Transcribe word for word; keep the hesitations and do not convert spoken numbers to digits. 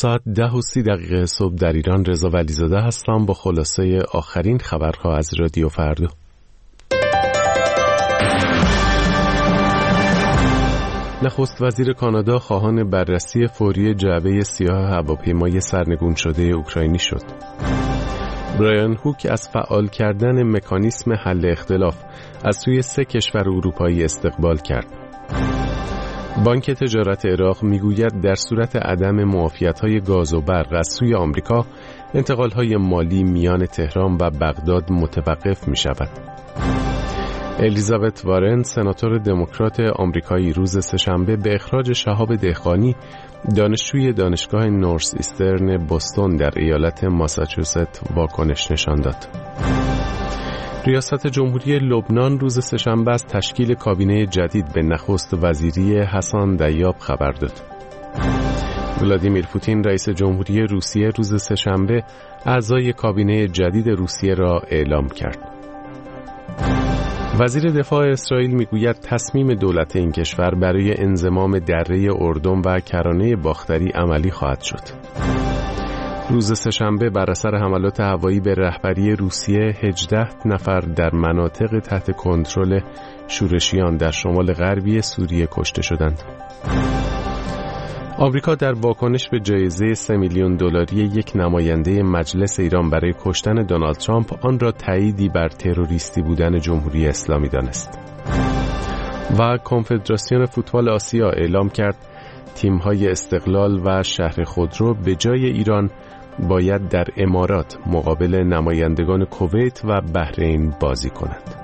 ساعت ده و سی دقیقه صبح در ایران. رضا ولیزاده هستم با خلاصه آخرین خبرها از رادیو فردا. نخست وزیر کانادا خواهان بررسی فوری جعبه سیاه هواپیمای سرنگون شده اوکراینی شد. برایان هوک از فعال کردن مکانیسم حل اختلاف از سوی سه کشور اروپایی استقبال کرد. بانک تجارت عراق میگوید در صورت عدم معافیت‌های گاز و برق از سوی آمریکا، انتقال‌های مالی میان تهران و بغداد متوقف می‌شود. الیزابت وارن، سناتور دموکرات آمریکایی، روز سه‌شنبه به اخراج شهاب دهقانی، دانشجوی دانشگاه نورث ایسترن بوستون در ایالت ماساچوست، واکنش نشان داد. ریاست جمهوری لبنان روز سه‌شنبه از تشکیل کابینه جدید به نخست وزیری حسن دیاب خبر داد. ولادیمیر پوتین رئیس جمهوری روسیه روز سه‌شنبه اعضای کابینه جدید روسیه را اعلام کرد. وزیر دفاع اسرائیل میگوید تصمیم دولت این کشور برای انضمام دره اردن و کرانه باختری عملی خواهد شد. روز سه‌شنبه بر اثر حملات هوایی به رهبری روسیه هجده نفر در مناطق تحت کنترل شورشیان در شمال غربی سوریه کشته شدند. آمریکا در واکنش به جایزه سه میلیون دلاری یک نماینده مجلس ایران برای کشتن دونالد ترامپ آن را تاییدی بر تروریستی بودن جمهوری اسلامی دانست. و کنفدراسیون فوتبال آسیا اعلام کرد تیم‌های استقلال و شهر خودرو به جای ایران باید در امارات مقابل نمایندگان کویت و بحرین بازی کنند.